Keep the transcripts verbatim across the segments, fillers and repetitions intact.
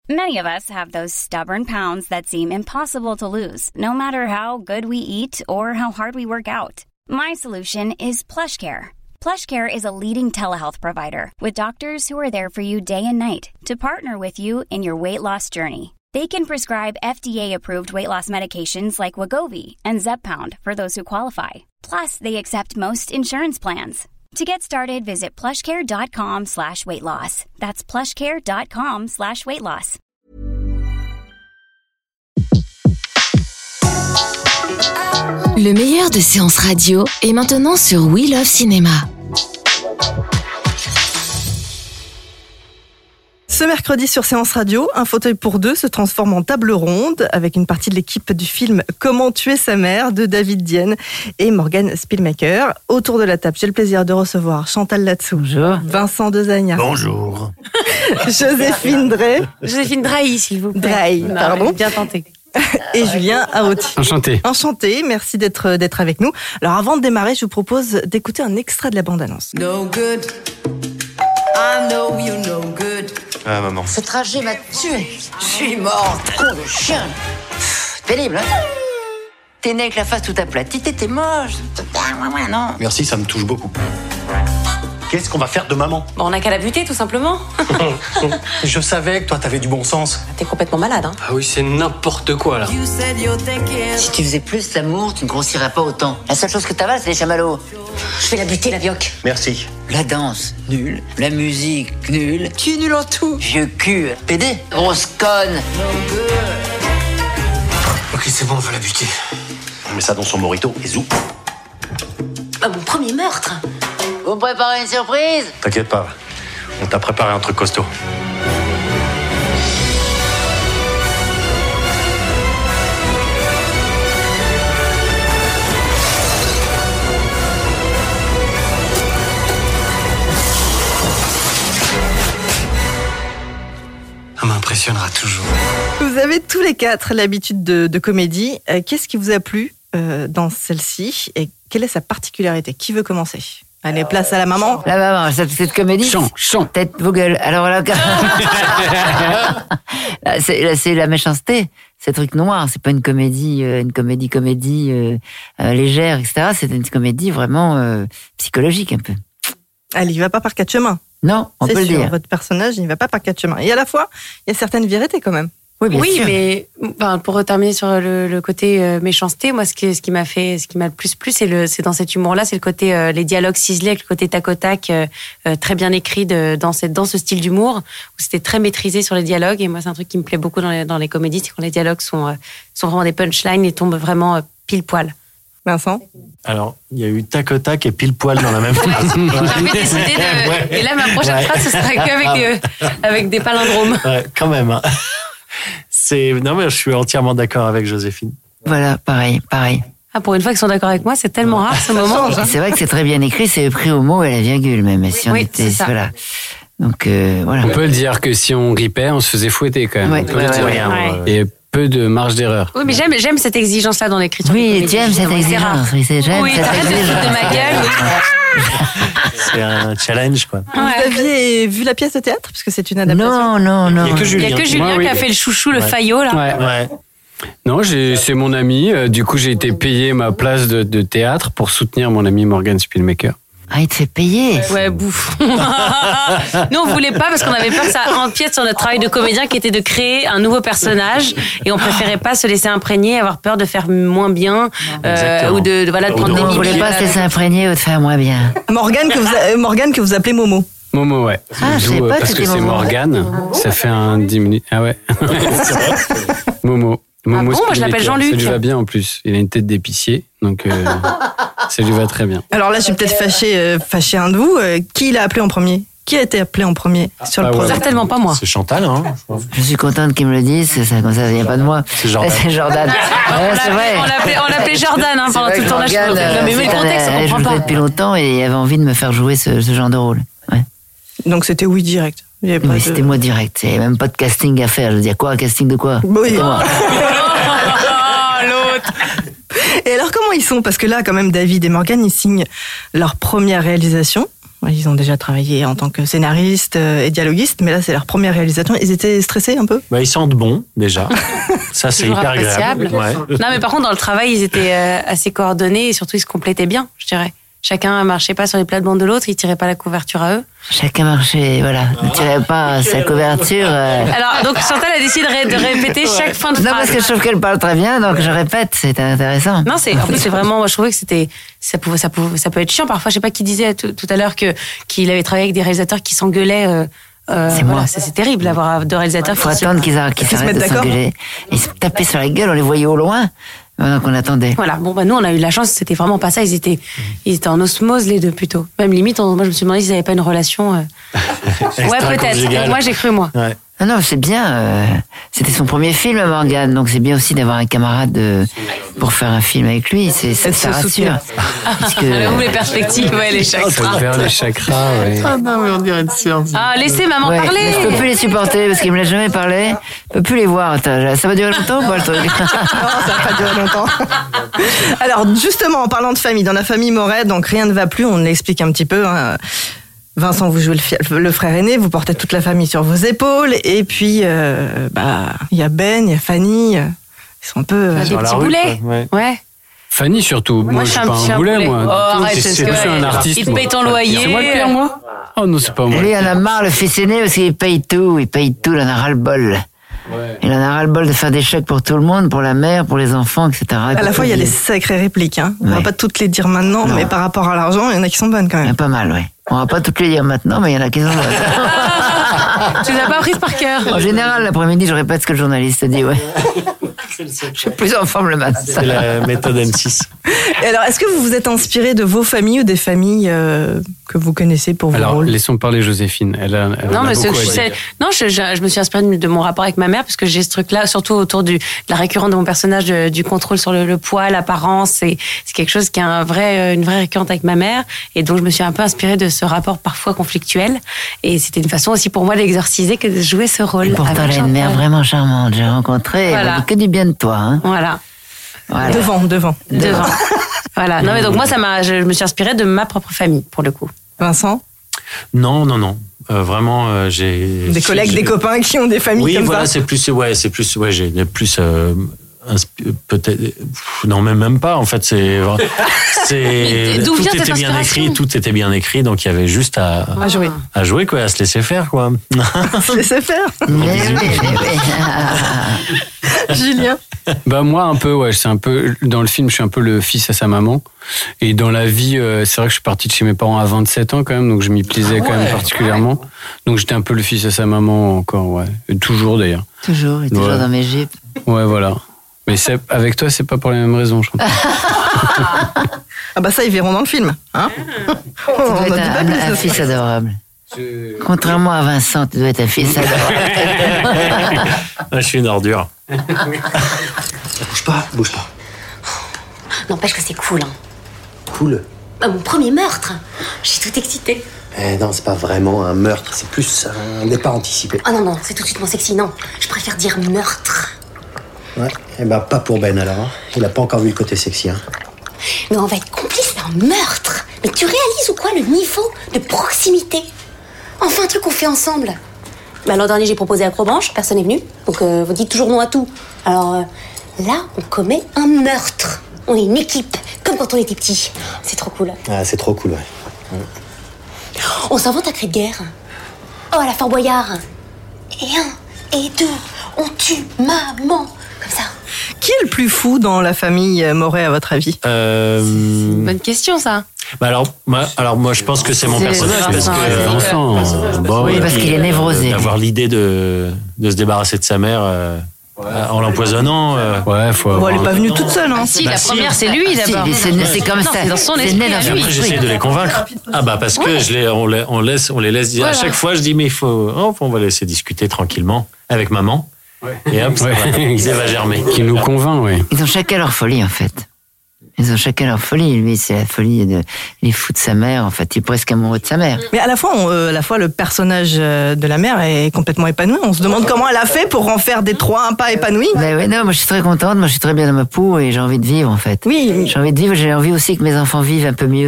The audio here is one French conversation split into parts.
Many of us have those stubborn pounds that seem impossible to lose, no matter how good we eat or how hard we work out. My solution is PlushCare. PlushCare is a leading telehealth provider with doctors who are there for you day and night to partner with you in your weight loss journey. They can prescribe F D A-approved weight loss medications like Wegovy and Zepbound for those who qualify. Plus, they accept most insurance plans. To get started, visit plushcare.com slash weight loss. That's plushcare.com slash weight loss. Le meilleur de séances radio est maintenant sur We Love Cinéma. Ce mercredi sur Séance Radio, un fauteuil pour deux se transforme en table ronde avec une partie de l'équipe du film Comment tuer sa mère de David Dienne et Morgan Spielmaker. Autour de la table, j'ai le plaisir de recevoir Chantal Latsou, Bonjour. Vincent Dezagna, Bonjour. Joséphine Drey, Joséphine Drahi, s'il vous plaît. Drey, Non, pardon, bien tenté. et Julien Aoti. Enchanté. Enchanté, merci d'être d'être avec nous. Alors avant de démarrer, je vous propose d'écouter un extrait de la bande-annonce. No good. I know you no good. Ah, maman. Ce trajet m'a tué. Je suis morte. Con de chien. Pff, pénible, hein? T'es né avec la face toute aplatie, t'étais moche. Non. Merci, ça me touche beaucoup. Qu'est-ce qu'on va faire de maman? Bon, on n'a qu'à la buter, tout simplement. Je savais que toi, t'avais du bon sens. T'es complètement malade, hein. Ah oui, c'est n'importe quoi, là. You said you're thinking. Si tu faisais plus l'amour, tu ne grossirais pas autant. La seule chose que t'avales, c'est les chamallows. Je vais la buter, la bioque. Merci. La danse, nul. La musique, nul. Tu es nul en tout. Vieux cul, pédé, grosse conne. Ok, c'est bon, on va la buter. On met ça dans son morito et zou. Ah, mon premier meurtre. Vous me préparez une surprise? T'inquiète pas, on t'a préparé un truc costaud. Ça m'impressionnera toujours. Vous avez tous les quatre l'habitude de, de comédie. Euh, qu'est-ce qui vous a plu euh, dans celle-ci et quelle est sa particularité? Qui veut commencer? Allez, place à la maman. La maman, cette, cette comédie. Chant, chant. Tête, vos gueules. Alors là, là, c'est, là, c'est la méchanceté. C'est un truc noir. C'est pas une comédie, euh, une comédie, comédie euh, euh, légère, et cetera. C'est une comédie vraiment euh, psychologique un peu. Elle y va pas par quatre chemins. Non, on c'est peut sûr, le dire. Votre personnage, il n'y va pas par quatre chemins. Et à la fois, il y a certaines vérités quand même. Oui, bien Oui, sûr. mais enfin, pour terminer sur le, le côté euh, méchanceté, moi, ce qui, ce qui m'a fait, ce qui m'a le plus plu, c'est, le, c'est dans cet humour-là, c'est le côté euh, les dialogues ciselés, avec le côté tac au tac, euh, euh, très bien écrit de, dans, cette, dans ce style d'humour, où c'était très maîtrisé sur les dialogues. Et moi, c'est un truc qui me plaît beaucoup dans les, dans les comédies, c'est quand les dialogues sont, euh, sont vraiment des punchlines et tombent vraiment euh, pile poil. Vincent? Alors, il y a eu tac au tac et pile poil dans la même phrase. J'avais décidé de. Ouais. Et là, ma prochaine Ouais. phrase, ce sera qu'avec des, avec des palindromes. Ouais, quand même. Hein. C'est... Non, mais je suis entièrement d'accord avec Joséphine. Voilà, pareil, pareil. Ah, pour une fois qu'ils sont d'accord avec moi, c'est tellement rare ce moment. C'est vrai que c'est très bien écrit, c'est pris au mot et à la virgule même. Et si on Oui, était, c'est ça. voilà. Donc euh, voilà. On peut le dire que si on ripait, on se faisait fouetter quand même. Ouais, on peut ouais, le dire. ouais, Rien, ouais. euh, Et peu de marge d'erreur. Oui, mais j'aime, j'aime cette exigence-là dans l'écriture. de Oui, comédie. tu aimes cette C'est rare. exigence. Oui, c'est j'aime Oui, cette t'arrêtes de te exigence. foutre de ma gueule. C'est un challenge, quoi. Vous Ouais. aviez vu la pièce de théâtre? Parce que c'est une adaptation. Non, non, non. Il y a que Il Julien. y a que Julien Moi, oui. qui a fait le chouchou, le Ouais. faillot, là. Ouais. Ouais. Non, j'ai, c'est mon ami. euh, Du coup, j'ai été payé ma place de, de théâtre pour soutenir mon ami Morgan Spielmaker. Ah, il te fait payer. Ouais, bouffe. Nous, on voulait pas parce qu'on avait peur que ça empiète sur notre travail de comédien qui était de créer un nouveau personnage et on préférait pas se laisser imprégner, avoir peur de faire moins bien euh, Exactement. ou de, de voilà de Ou prendre de- des On voulait mimiques. pas se laisser imprégner ou de faire moins bien. Morgane que, vous a- euh, Morgane que vous appelez Momo. Momo, ouais. Ah, je D'où, savais euh, pas que parce que c'était c'est Momo. Morgane. Ça fait un dix minutes. Ah ouais. Momo. Momo bon, moi, je l'appelle Spielmaker. Jean-Luc. Ça lui va bien en plus. Il a une tête d'épicier, donc euh, ça lui va très bien. Alors là, je vais peut-être fâcher, euh, fâcher un de vous. Euh, qui l'a appelé en premier? Qui a été appelé en premier sur le Ah ouais. projet? Certainement pas moi. C'est Chantal, hein. Je suis contente qu'ils me le disent, c'est ça, comme ça, ça vient pas de moi. C'est Jordan. C'est Jordan. Ouais, c'est vrai. On l'appelait, on l'appelait Jordan hein, C'est pendant vrai tout le que tournage. Morgane, euh, Non, mais, mais le c'est un- contexte, on elle comprend jouait pas. depuis longtemps et avait envie de me faire jouer ce, ce genre de rôle. Ouais. Donc c'était oui direct. Il y avait pas Mais de- c'était moi direct. Il n'y avait même pas de casting à faire. Je veux dire, quoi, un casting de quoi? Oui. C'était moi. Oh, l'autre. Et alors comment ils sont? Parce que là, quand même, David et Morgane, ils signent leur première réalisation. Ils ont déjà travaillé en tant que scénaristes et dialoguistes, mais là, c'est leur première réalisation. Ils étaient stressés un peu ? Bah, ils sentent bon, déjà. Ça, c'est hyper agréable. Ouais. Non, mais par contre, dans le travail, ils étaient euh, assez coordonnés et surtout, ils se complétaient bien, je dirais. Chacun marchait pas sur les plates-bandes de l'autre, ils tiraient pas la couverture à eux. Chacun marchait, voilà, ne tirait pas sa couverture. Euh... Alors, donc Chantal a décidé de, ré- de répéter chaque fin de phrase. Non, parce que je trouve qu'elle parle très bien, donc je répète, c'est intéressant. Non, c'est, en plus, c'est vraiment, moi, je trouvais que c'était, ça pouvait, ça pouvait, ça peut être chiant. Parfois, je sais pas qui disait tout, tout à l'heure que, qu'il avait travaillé avec des réalisateurs qui s'engueulaient, euh, Euh, c'est voilà, moi. c'est, c'est terrible d'avoir deux réalisateurs. Il faut attendre qu'ils, a, qu'ils s'arrêtent de s'engueuler. Ils se tapaient sur la gueule, on les voyait au loin, pendant qu'on attendait. Voilà, bon, bah, nous, on a eu de la chance, c'était vraiment pas ça. Ils étaient, ils étaient en osmose, les deux, plutôt. Même limite, on, moi, je me suis demandé s'ils n'avaient pas une relation. Euh... ouais, peut-être. Moi, j'ai cru, moi. Ouais. Non, non, c'est bien. Euh, c'était son premier film, Morgane, donc c'est bien aussi d'avoir un camarade de, pour faire un film avec lui. C'est, c'est, ça rassure. Puisque... Ou les perspectives, ouais, les chakras. Vers les chakras, ouais. Ah non, mais on dirait une séance. Ah, laissez maman ouais, parler. Mais je peux plus les supporter parce qu'il me l'a jamais parlé. Je peux plus les voir. Attends, ça va durer longtemps ou pas le truc? Non, ça va pas durer longtemps. Alors, justement, en parlant de famille, dans la famille Moret, donc rien ne va plus, on l'explique un petit peu, hein. Vincent, vous jouez le, fi- le frère aîné, vous portez toute la famille sur vos épaules, et puis euh, bah il y a Ben, il y a Fanny, euh, ils sont un peu euh, des petits boulets. Ouais. ouais. Fanny surtout. Moi, Moi je je suis suis pas un petit un boulet, boulet. moi. Oh, arrête, c'est, c'est c'est ce plus que- un artiste. il te moi. paye ton loyer. C'est moi le pire, moi? Oh non, c'est pas moi. Lui, il en a marre, le fils aîné, parce qu'il paye tout. Il paye tout, il en a ras-le-bol. Ouais. Il en a ras-le-bol de faire des chèques pour tout le monde, pour la mère, pour les enfants, et cetera. à la fois il y a des sacrées répliques, hein. On Ouais. va pas toutes les dire maintenant, Non. mais par rapport à l'argent, il y en a qui sont bonnes quand Il y en même. a pas mal, oui. On va pas toutes les dire maintenant, mais il y en a qui sont bonnes. Tu les as pas prises par cœur. En général, l'après-midi, je répète ce que le journaliste dit, ouais. Je suis plus en forme le matin. C'est la méthode M six. Et alors, est-ce que vous vous êtes inspiré de vos familles ou des familles euh, que vous connaissez pour vos Alors, rôles? laissons parler Joséphine. Elle a, elle Non, en a mais ce que beaucoup je à sais, dire. non, je, je, je me suis inspirée de, de mon rapport avec ma mère parce que j'ai ce truc-là, surtout autour du, de la récurrence de mon personnage, de- du contrôle sur le, le poids, l'apparence. C'est, c'est quelque chose qui est un vrai, une vraie récurrence avec ma mère. Et donc, je me suis un peu inspirée de ce rapport parfois conflictuel. Et c'était une façon aussi pour moi d'exorciser que de jouer ce rôle. Et pourtant, avec elle a une mère Chantal. vraiment charmante. J'ai rencontré, elle Voilà. m'a dit que du bien de toi, hein. Voilà. Voilà. Devant, devant. Devant. Voilà. Non, mais donc moi, ça m'a, je me suis inspirée de ma propre famille, pour le coup. Vincent, Non, non, non. Euh, vraiment, euh, j'ai des collègues, j'ai- des copains qui ont des familles Oui, comme voilà, ça. c'est plus, ouais, c'est plus, ouais, j'ai plus euh, inspi- peut-être, pff, non, même même pas. En fait, c'est, c'est Mais d'où tout vient était cette bien inspiration écrit, tout était bien écrit, donc il y avait juste à, À jouer. à jouer quoi, à se laisser faire quoi. Se laisser faire. Mais oui, mais oui. Julien. Bah moi un peu ouais, c'est un peu dans le film je suis un peu le fils à sa maman et dans la vie euh, c'est vrai que je suis parti de chez mes parents à vingt-sept ans quand même donc je m'y plaisais quand même particulièrement donc j'étais un peu le fils à sa maman encore ouais et toujours d'ailleurs Toujours, et toujours Ouais. dans mes jupes. ouais voilà mais c'est, avec toi c'est pas pour les mêmes raisons je crois. Ah bah ça, ils verront dans le film. Hein Tu On dois en être dit pas un, plus un de fils ça. adorable. Contrairement à Vincent, tu dois être un fils adorable. Je suis une ordure. Bouge pas, bouge pas. N'empêche que c'est cool, hein. Cool. Bah, mon premier meurtre. Je suis toute excitée. Eh non, c'est pas vraiment un meurtre, c'est plus un départ anticipé. Ah non, non, c'est tout de suite moins sexy, non. Je préfère dire meurtre. Ouais. Eh ben, pas pour Ben alors. Hein. Il a pas encore vu le côté sexy. Hein. Mais on va être complice d'un meurtre. Mais tu réalises ou quoi le niveau de proximité? Enfin, un truc qu'on fait ensemble. Bah, l'an dernier, j'ai proposé Acrobranche, personne n'est venu. Donc, euh, vous dites toujours non à tout. Alors, euh, là, on commet un meurtre. On est une équipe, comme quand on était petit. C'est trop cool. Ah, c'est trop cool, ouais. On s'invente un cri de guerre. Oh, à la Fort Boyard. Et un, et deux, on tue maman. Comme ça. Qui est le plus fou dans la famille Moret, à votre avis? Euh, Bonne question, ça. bah alors, moi, alors moi, je pense que c'est mon C'est personnage parce Vincent, que ouais. Vincent, euh, bah Oui, ouais. parce qu'il est névrosé. D'avoir l'idée de de se débarrasser de sa mère euh, en l'empoisonnant. euh, ouais faut Bon, elle avoir est pas venue toute seule, hein. Si, Bah la si. première, c'est lui, Si, d'abord. mais c'est, c'est comme Non, ça. c'est dans son C'est esprit né dans à son lui. Après, esprit. j'essaie de les convaincre. Ah bah parce que je les, on, les, on laisse, on les laisse. À Voilà. chaque fois, je dis mais il faut, oh, on va laisser discuter tranquillement avec maman. Et hop, ça Ouais. va, ça va germer. qui nous convainc ouais. Ils ont chacun leur folie, en fait. Ils ont chacun leur folie. Lui, c'est la folie de, il est fou de sa mère. En fait, il est presque amoureux de sa mère. Mais à la fois, on, euh, à la fois, le personnage euh, de la mère est complètement épanoui. On se demande comment elle a fait pour en faire des trois un pas épanoui. Ben ouais, non, moi, je suis très contente. Moi, je suis très bien dans ma peau et j'ai envie de vivre, en fait. Oui. J'ai envie de vivre. J'ai envie aussi que mes enfants vivent un peu mieux.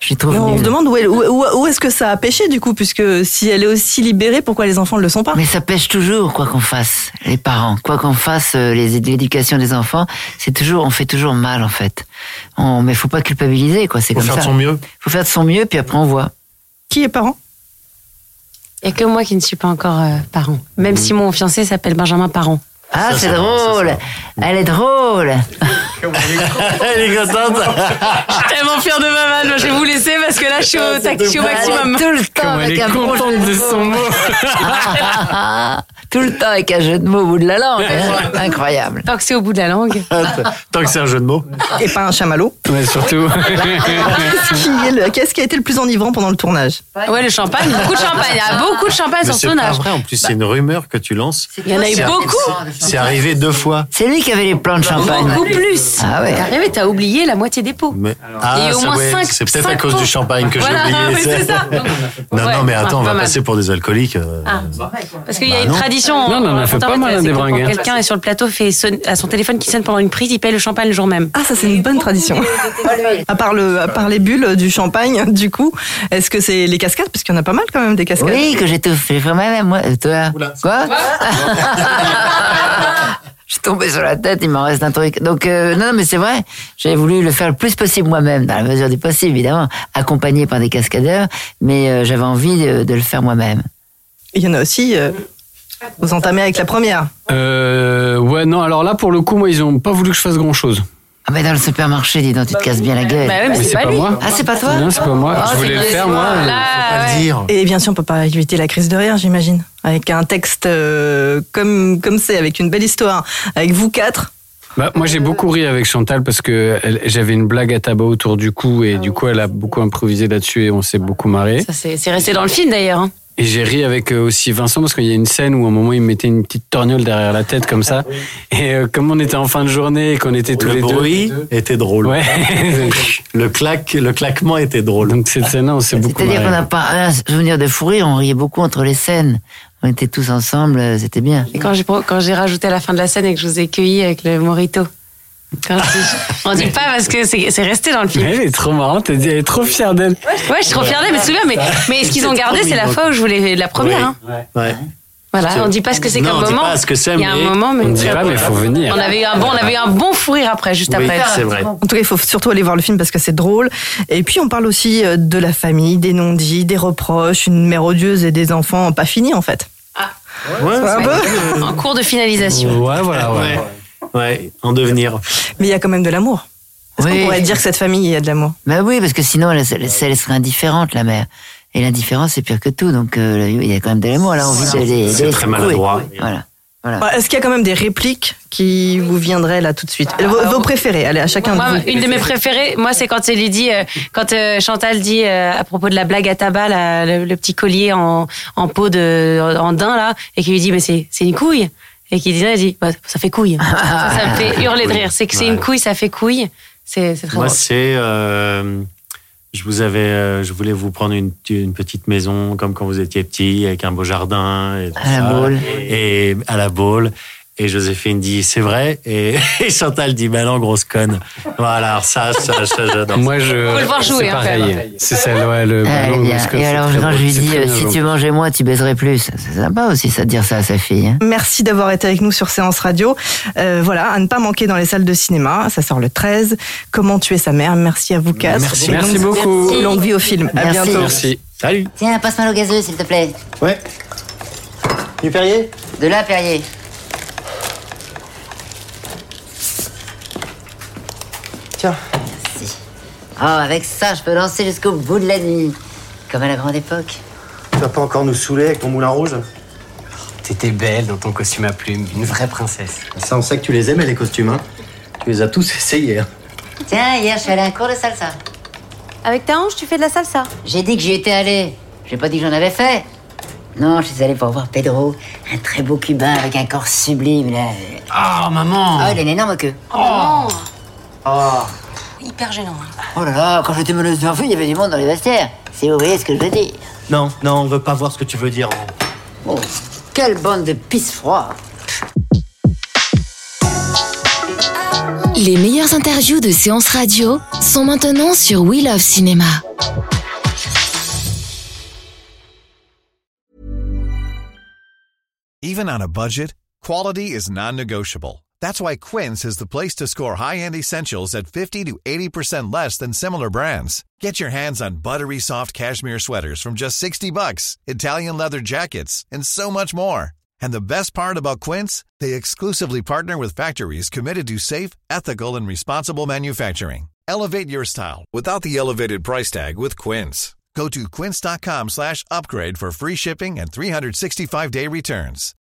Je trouve Mais on nulle. se demande où, est- où, où- où est-ce que ça a pêché du coup, puisque si elle est aussi libérée, pourquoi les enfants ne le sont pas? Mais ça pêche toujours, quoi qu'on fasse, les parents. Quoi qu'on fasse, euh, les, l'éducation des enfants, c'est toujours, on fait toujours mal, en fait. On, mais faut pas culpabiliser, quoi, c'est Faut comme faire ça. de son mieux. Faut faire de son mieux, puis après on voit. Qui est parent? Il n'y a que moi qui ne suis pas encore euh, parent. Même si mon fiancé s'appelle Benjamin Parent. Ah, Ça, c'est ça, drôle. ça, Elle est drôle. Elle est contente. Je suis tellement fière de ma vanne. Moi, je vais vous laisser parce que là, je suis au, tac- je suis au maximum. Tout le temps Comme elle avec est un bon contente jeu de de son mots. mot. Tout le temps avec un jeu de mots au bout de la langue. hein. Incroyable. Tant que c'est au bout de la langue. Tant que c'est un jeu de mots. Et pas un chamallow. Ouais, surtout. Qu'est-ce qui, est le- qu'est-ce qui a été le plus enivrant pendant le tournage? Ouais, le champagne. Beaucoup de champagne. Il y a beaucoup de champagne Mais sur ce c'est pas tournage. vrai, en plus, c'est une rumeur que tu lances. Il y en a eu C'est- beaucoup. C'est arrivé deux fois. C'est lui qui avait les plans de champagne. Beaucoup plus. Ah ouais. T'es arrivé, t'as oublié la moitié des pots. Mais, Il y a eu au ça, moins ouais, cinq- c'est peut-être à cinq cause pots. du champagne que Voilà, j'ai oublié. oui, c'est ça. Non, Ouais, non, mais attends, on pas va mal. passer pour des alcooliques. euh, Ah, parce qu'il y a Bah une non. tradition. Non, on en a fait en pas fait, mal, hein, c'est des que bringues, Quand hein. quelqu'un est sur le plateau, fait sonne- à son téléphone qui sonne pendant une prise, il paye le champagne le jour même. Ah, ça c'est une bonne tradition. À part, le, à part les bulles du champagne, du coup, est-ce que c'est les cascades? Parce qu'il y en a pas mal quand même des cascades. Oui, que j'ai tout fait moi-même, moi. Toi, quoi? Je suis tombé sur la tête, il m'en reste un truc. Donc, euh, non, non, mais c'est vrai, j'avais voulu le faire le plus possible moi-même, dans la mesure du possible, évidemment, accompagné par des cascadeurs, mais euh, j'avais envie de, de le faire moi-même. Il y en a aussi, euh, vous entamez avec la première. Euh, ouais, non, alors là, pour le coup, moi, ils ont pas voulu que je fasse grand chose. Ah, mais dans le supermarché, dis donc, tu te casses bien la gueule. Bah ouais, mais Mais c'est pas lui. moi. Ah, c'est pas toi? Non, c'est pas moi. Oh, je voulais c'est le faire, décevant. moi. Là, Faut pas ouais. le dire. Et bien sûr, on peut pas éviter la crise de rire, j'imagine. Avec un texte euh, comme comme c'est, avec une belle histoire, avec vous quatre. Bah, moi, j'ai beaucoup ri avec Chantal parce que elle- j'avais une blague à tabac autour du cou et du coup, elle a beaucoup improvisé là-dessus et on s'est beaucoup marré. Ça, c'est c'est resté dans le film d'ailleurs. hein. Et j'ai ri avec euh, aussi Vincent parce qu'il y a une scène où à un moment il me mettait une petite torgnole derrière la tête comme ça. Et euh, comme on était en fin de journée et qu'on était tous Le les bruit deux. était drôle. Ouais. Le claque, le claquement était drôle. Donc cette scène-là, on s'est beaucoup C'est-à-dire qu'on marré. n'a pas un souvenir de fou rire, on riait beaucoup entre les scènes. On était tous ensemble, euh, c'était bien. Et quand j'ai pro- quand j'ai rajouté à la fin de la scène et que je vous ai cueilli avec le morito. Quand je dis- on dit pas parce que c'est c'est resté dans le film. Elle est trop marrante, elle dit- elle est trop fière d'elle. Ouais, je suis trop fière d'elle, mais tu te souviens, mais, mais ce qu'ils ont gardé, c'est la fois où je voulais la première. Hein. Ouais. Voilà, on dit pas ce que c'est Non, comme on dit moment. pas ce que c'est, Il y a un mais moment, mais On ne dit pas, mais il faut venir. on avait eu un bon, on avait eu un bon fou rire après, juste Oui, après. c'est vrai. En tout cas, il faut surtout aller voir le film parce que c'est drôle. Et puis, on parle aussi euh, de la famille, des non-dits, des reproches, une mère odieuse et des enfants pas finis en fait. Ouais, Un c'est- peu. En cours de finalisation. Ouais, voilà, ouais. ouais. Ouais, en devenir. Mais il y a quand même de l'amour. Est-ce qu'on Oui. pourrait dire que cette famille, il y a de l'amour? Bah oui, parce que sinon, elle, elle, elle serait indifférente, la mère. Et l'indifférence, c'est pire que tout. Donc, euh, il y a quand même de l'amour. Elle a envie de les, de C'est les très secouer. maladroit. Voilà. Voilà. Ouais, Est-ce qu'il y a quand même des répliques qui vous viendraient là tout de suite? Vos, vos préférés, allez, à chacun Moi, de vous. une de mes préférées, moi, c'est quand elle lui dit, euh, quand euh, Chantal dit euh, à propos de la blague à tabac, là, le, le petit collier en, en peau de en daim là, et qui lui dit mais c'est c'est une couille, et qui dit, elle dit bah, ça fait couille. ça, ça me fait hurler de rire. C'est que c'est une couille, ça fait couille. C'est c'est très Moi, drôle. c'est. euh, je vous avais, euh, je voulais vous prendre une, une petite maison comme quand vous étiez petit, avec un beau jardin et tout À la ça. Baule. Et à la Baule. Et Joséphine dit c'est vrai. Et, et Chantal dit ben non, grosse conne. Voilà, alors ça, ça, ça, j'adore. Moi, je. Faut le voir jouer, C'est hein, pareil. C'est celle, ouais, le Ah, ballon. eh bien. parce que Et c'est alors, très quand beau, je lui c'est dis, très euh, beau. si tu mangeais moins, tu baiserais plus. C'est sympa aussi, ça, de dire ça à sa fille. Hein. Merci d'avoir été avec nous sur Séance Radio. Euh, voilà, à ne pas manquer dans les salles de cinéma. Ça sort le treize. Comment tuer sa mère. Merci à vous quatre. Merci. Et Merci longue- beaucoup. Longue vie au film. À Merci. bientôt. Merci. Salut. Tiens, passe-moi l'eau gazeuse, s'il te plaît. Ouais. Du Perrier? De là, Perrier. Tiens. Merci. Oh, avec ça, je peux danser jusqu'au bout de la nuit. Comme à la grande époque. Tu vas pas encore nous saouler avec ton moulin rouge? T'étais belle dans ton costume à plumes, une vraie princesse. Ça, on sait que tu les aimais, les costumes, hein. Tu les as tous essayés, hein. Tiens, hier, je suis allé à un cours de salsa. Avec ta hanche, tu fais de la salsa. J'ai dit que j'y étais allé. J'ai pas dit que j'en avais fait. Non, je suis allé pour voir Pedro, un très beau cubain avec un corps sublime. Là. Oh, maman! Ah, il a une énorme queue. Oh, Oh, hyper gênant. hein. oh là là, quand j'étais meneuse d'info, il y avait du monde dans les vestiaires. Si vous voyez ce que je veux dire. Non, non, on veut pas voir ce que tu veux dire. Oh, quelle bande de pisse froid. Les meilleures interviews de Séance Radio sont maintenant sur We Love Cinéma. Even on a budget, quality is non-negotiable. That's why Quince is the place to score high-end essentials at fifty to eighty percent less than similar brands. Get your hands on buttery soft cashmere sweaters from just sixty bucks, Italian leather jackets, and so much more. And the best part about Quince, they exclusively partner with factories committed to safe, ethical, and responsible manufacturing. Elevate your style without the elevated price tag with Quince. Go to quince.com slash upgrade for free shipping and three sixty-five day returns.